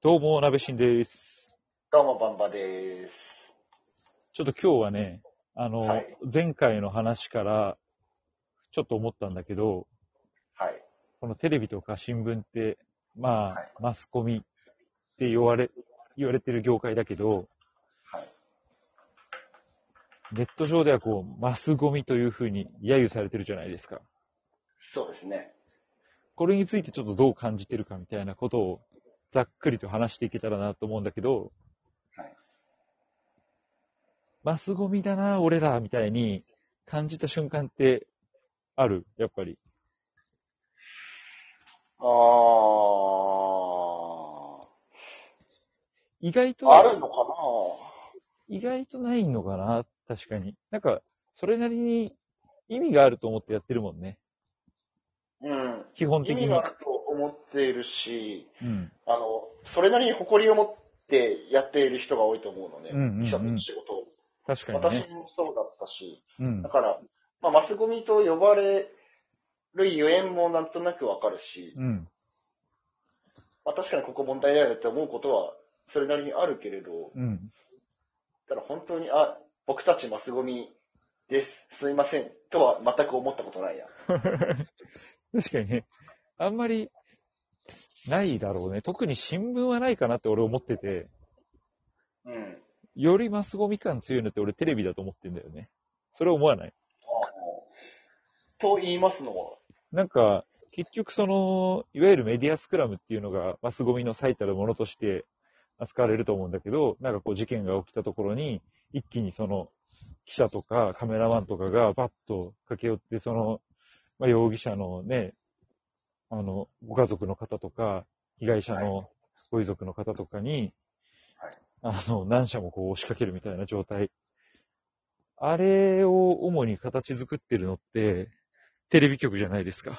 どうも、なべしんです。 どうも、バンバです。 ちょっと今日はね、 はい。 前回の話からちょっと思ったんだけど、 はい。 このテレビとか新聞って、まあ、 はい。 マスコミって言われてる業界だけど、 はい。 ネット上ではこう、マスゴミというふうに揶揄されてるじゃないですか。 そうですね。 これについてちょっとどう感じてるかみたいなことをざっくりと話していけたらなと思うんだけど、 はい。 マスゴミだな、俺ら、みたいに感じた瞬間ってある、やっぱり。意外とあるのか意外とないのかな、確かに。なんか、それなりに意味があると思ってやってるもんね。 な。うん。 基本意的に。 味があると思っているし、 うん。 それなりに誇りを持ってやっている人が多いと思うのね。 うんうん記者といううん。 仕事を。私確かにね。 もそうだったし。 うん。 だから、マスゴミと呼ばれるゆえんもなんとなくわかるし、 うん。 確かにここ問題だよねって思うことは、それなりにあるけれど、 うん。 ただ本当に、僕たちマスゴミです。すいません。とは全く思ったことないや。 確かにね。あんまりないだろうね。特に新聞はないかなって俺思ってて、 うん。 よりマスゴミ感強いのって俺テレビだと思ってんだよね。それ思わない？ と言いますのは、 なんか、結局その、いわゆるメディアスクラムっていうのがマスゴミの最たるものとして扱われると思うんだけど、なんかこう事件が起きたところに、一気にその記者とかカメラマンとかがバッと駆け寄って、その、容疑者のね、ご家族の方とか、被害者はい。 のご遺族の方とかに、 はい。 何社もこう押しかけるみたいな状態。あれを主に形作ってるのって、テレビ局じゃないですか。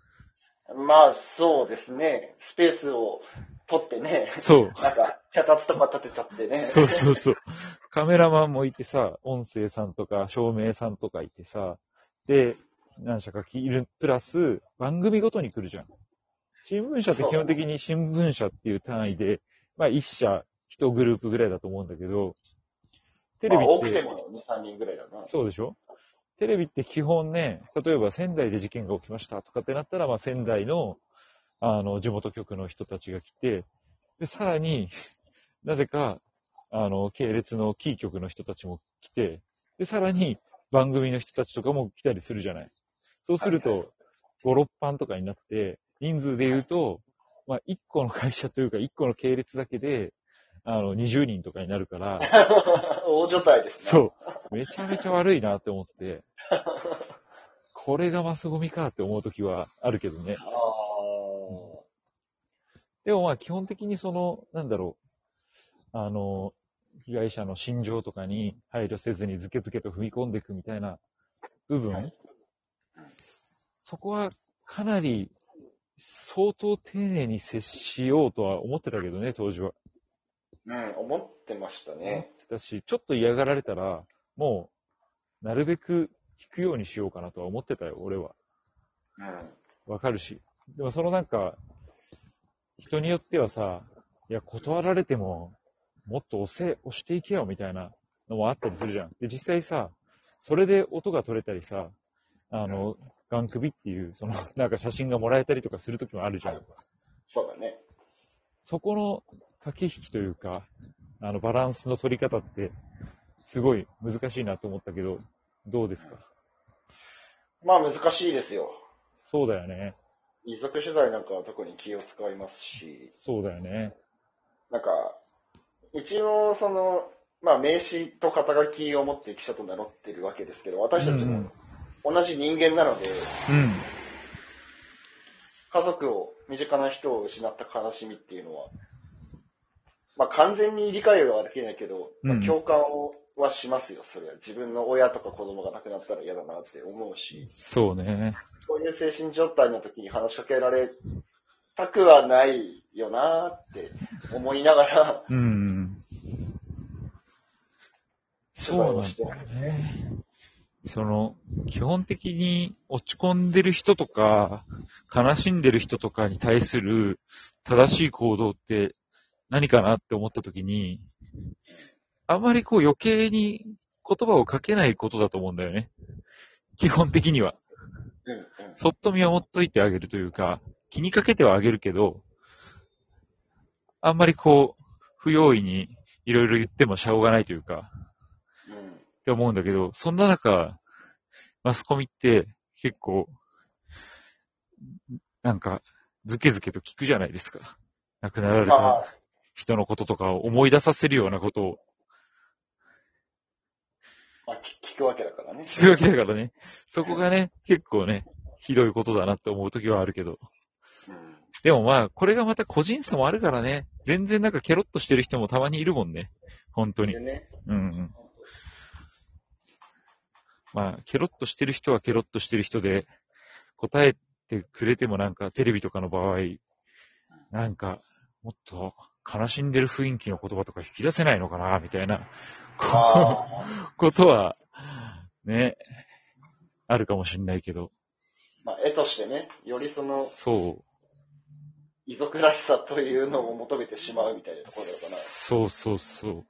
そうですね。スペースを取ってね、 そう。 なんか、脚立とか立てちゃってね。 そうそうそう。カメラマンもいてさ、音声さんとか照明さんとかいてさ、で、何社かいる、プラス、番組ごとに来るじゃん。新聞社って基本そうだね。 的に新聞社っていう単位で、一社、一グループぐらいだと思うんだけど、テレビって、 多くても2、3人ぐらいだな。 そうでしょ？テレビって基本ね、例えば仙台で事件が起きましたとかってなったら、仙台の、地元局の人たちが来て、で、さらに、なぜか、系列のキー局の人たちも来て、で、さらに番組の人たちとかも来たりするじゃない。そうすはいはい。 ると、5、6班とかになって、人数ではい。 言うと、1個の会社というか、1個の系列だけで、20人とかになるから、 大所帯ですな。 そう、めちゃめちゃ悪いなって思って、これがマスゴミかって思うときはあるけどね。うん、でも基本的にその、なんだろう、被害者の心情とかに配慮せずにズケズケと踏み込んでいくみたいな部分、 はい。 そこはかなり相当丁寧に接しようとは思ってたけどね、当時は。 うん、思ってました思っね。 てたし、ちょっと嫌がられたら、もう、なるべく聞くようにしようかなとは思ってたよ、俺は。 うん。 わかるし。でもそのなんか、人によってはさ、いや、断られても、もっと押していけよ、みたいなのもあったりするじゃん。で、実際さ、それで音が取れたりさ、あうん。 の、ガン首っていう、その、なんか写真がもらえたりとかするときもあるじゃん。 はい。そうだね。 そこの駆け引きというか、バランスの取り方って、すごい難しいなと思ったけど、どうですか？ 難しいですよ。 そうだよね。 遺族取材なんかは特に気を使いますし、 そうだよね。 なんか、一応名刺と肩書きを持って記者と名乗ってるわけですけど、 うんう私たちもん。 同じ人間なので、 うん。 家族を、身近な人を失った悲しみっていうのは、完全に理解はできないけど、 うん。 共感はしますよ、それは。自分の親とか子供が亡くなったら嫌だなって思うし、 そうね。 そういう精神状態の時に話しかけられたくはないよなって思いながらうん。 取材そうなんだよをしてますね。 ね。その、基本的に落ち込んでる人とか、悲しんでる人とかに対する正しい行動って何かなって思った時に、あんまりこう余計に言葉をかけないことだと思うんだよね。基本的には。 うん、うん。 そっと見守っといてあげるというか、気にかけてはあげるけど、あんまりこう、不用意にいろいろ言ってもしょうがないというか、 うん。 って思うんだけど、そんな中、マスコミって結構、なんか、ずけずけと聞くじゃないですか。亡くなられたまあ、 人のこととかを思い出させるようなことをまあ、聞くわけだからね。 聞くわけだからね。そこがね、結構ね、ひどいことだなって思うときはあるけど。 うん。 でもまあ、これがまた個人差もあるからね。全然なんかケロッとしてる人もたまにいるもんね。本当に。 でね。 うんうん。まあ、ケロッとしてる人はケロッとしてる人で、答えてくれてもなんかテレビとかの場合、なんか、もっと悲しんでる雰囲気の言葉とか引き出せないのかな、みたいな、 ああ、 ことは、ね、あるかもしんないけど。 まあ、絵としてね、よりその、 そう。 遺族らしさというのを求めてしまうみたいなところなのかな。 そうそうそう。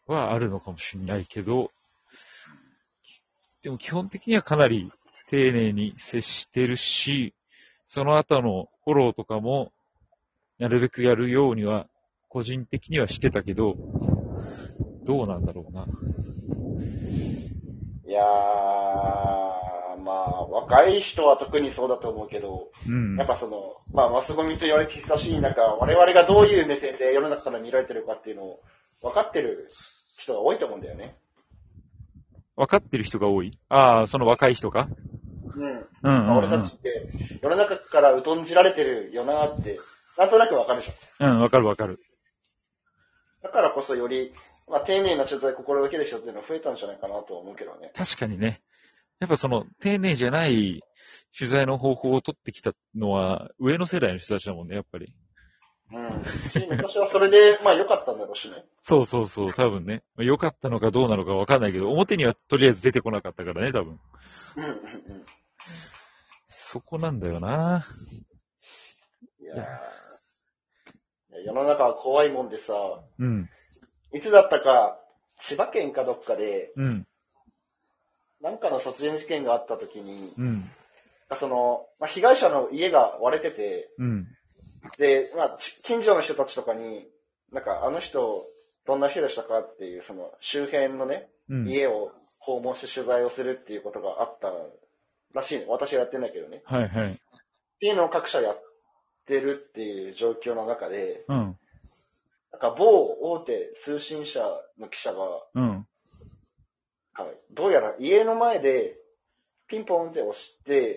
はあるのかもしんないけど、でも基本的にはかなり丁寧に接してるし、その後のフォローとかも、なるべくやるようには、個人的にはしてたけど、どうなんだろうな。 いやー、まあ、若い人は特にそうだと思うけど、 うん。 やっぱその、まあ、マスコミと言われて久しい中、我々がどういう目線で世の中から見られてるかっていうのを分かってる人が多いと思うんだよね。 分かってる人が多い。ああ、その若い人か。 うん。 うんうまあ、俺んうん。 たちって世の中から疎んじられてるよなって、なんとなく分かるじゃん。 うん、わかるわかる。 だからこそより、まあ、丁寧な取材を心がける人っていうのは増えたんじゃないかなとは思うけどね。 確かにね。やっぱその、丁寧じゃない取材の方法を取ってきたのは、上の世代の人たちだもんね、やっぱり。 うん。し、昔はそれで、まあ良かったんだろうしね。 そうそうそう、多分ね。良かったのかどうなのかわかんないけど、表にはとりあえず出てこなかったからね、多分。 うんうんうん。 そこなんだよな。 いやいや、 ー、世の中は怖いもんでさ、 うん、 いつだったか、千葉県かどっかで、 うん、 なんかの殺人事件があった時に、 うん、 その、まあ、被害者の家が割れてて、 うん、 で、まあ、近所の人たちとかに、なんかあの人、どんな人でしたかっていう、その周辺のね、 うん。 家を訪問して取材をするっていうことがあったらしいの。私はやってないけどね。 はいはい。 っていうのを各社やってるっていう状況の中で、 うん、 なんか某大手通信社の記者が、 うん。 どうやら家の前でピンポンって押して、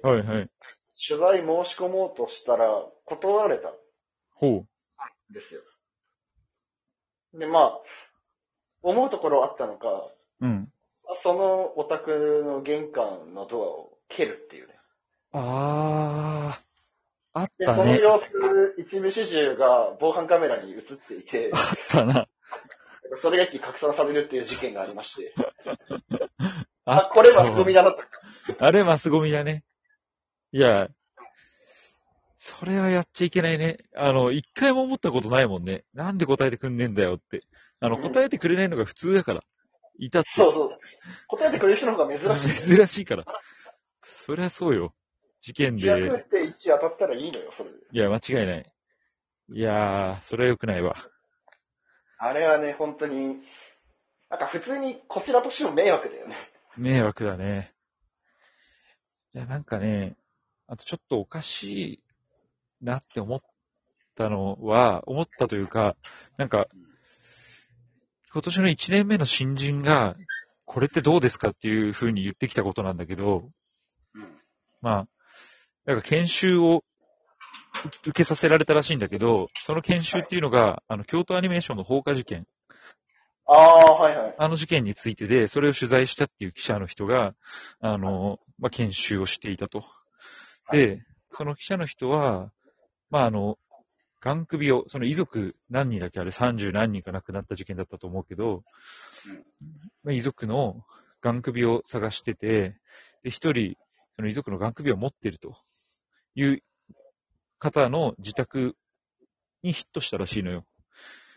はいはい。 取材申し込もうとしたら断られたんほですよ。で、まあ、思うところあったのか、 う。うん。 そのお宅の玄関のドアを蹴るっていうね。 あー、あっで、 たね。 その様子、一部始終が防犯カメラに映っていて、 あったな。 それが一気に拡散されるっていう事件がありまして、 あ、 あ、これマスそう。 コミだなと。 あれマスゴミだね。いや、それはやっちゃいけないね。一回も思ったことないもんね。なんで答えてくんねえんだよって。 うん、 答えてくれないのが普通だから。いたって。 そうそう。答えてくれる人の方が珍しいんだよ。 珍しいから。そりゃそうよ。事件 100 で。 って1当たったらいいのよ、それで。 いや、間違いない。いやー、それは良くないわ。 あれはね、本当に、なんか普通にこちらとしても迷惑だよね。 迷惑だね。いや、なんかね、あとちょっとおかしいなって思ったのは、思ったというか、なんか、今年の1年目の新人が、これってどうですかっていう風に言ってきたことなんだけど、 うん。 まあ、なんか研修を受けさせられたらしいんだけど、その研修はい。 っていうのが、京都アニメーションの放火事件、 ああ、はいはい。 あの事件についてで、それを取材したっていう記者の人が、まあ、研修をしていたと。 はい。 で、その記者の人は、まあ、ガン首を、その遺族何人だっけあれ30何人か亡くなった事件だったと思うけど、 うん。 まあ、遺族のガン首を探してて、で、一人、その遺族のガン首を持っているという方の自宅にヒットしたらしいのよ。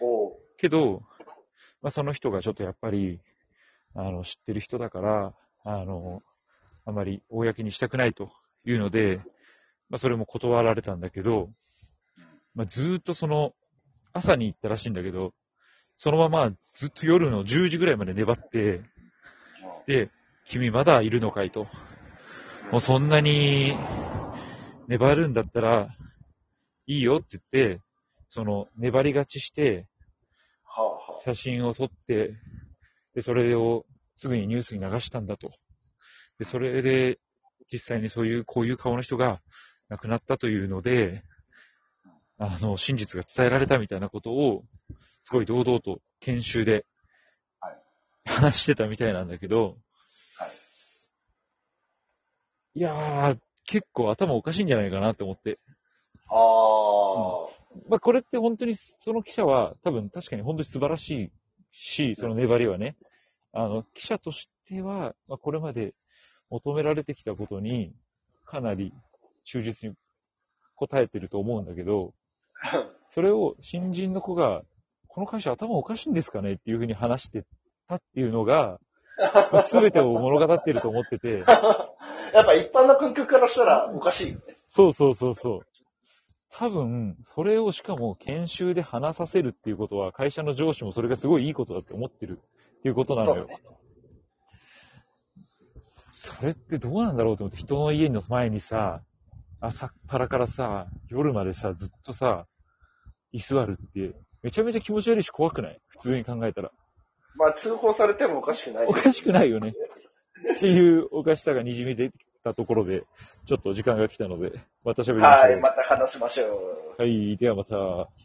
けど、まあ、その人がちょっとやっぱり、知ってる人だから、あまり公にしたくないというので、まあ、それも断られたんだけど、まあ、ずーっと朝に行ったらしいんだけど、そのままずっと夜の10時ぐらいまで粘って、で、君まだいるのかいと。もうそんなに粘るんだったらいいよって言って、粘り勝ちして、写真を撮って、で、それをすぐにニュースに流したんだと。で、それで、実際にこういう顔の人が亡くなったというので、真実が伝えられたみたいなことを、すごい堂々と研修で話してたみたいなんだけど、いやー、結構頭おかしいんじゃないかなって思って。まあ、これって本当に、その記者は多分確かに本当に素晴らしいし、その粘りはね、記者としては、まあ、これまで求められてきたことに、かなり忠実に答えてると思うんだけど、それを新人の子が、この会社頭おかしいんですかねっていうふうに話してたっていうのが、すべてを物語ってると思ってて。 やっぱ一般の観客からしたらおかしいよね。 そうそうそうそう。多分、それをしかも研修で話させるっていうことは、会社の上司もそれがすごいいいことだって思ってるっていうことなのよ。それってどうなんだろうと思って、人の家の前にさ、朝っぱらからさ、夜までさ、ずっとさ、居座るって、めちゃめちゃ気持ち悪いし怖くない？普通に考えたら。 まあ通報されてもおかしくない。 おかしくないよね。っていうおかしさが滲み出てきたところで、ちょっと時間が来たので、また喋りましょう。 はい、また話しましょう。 はい、ではまた。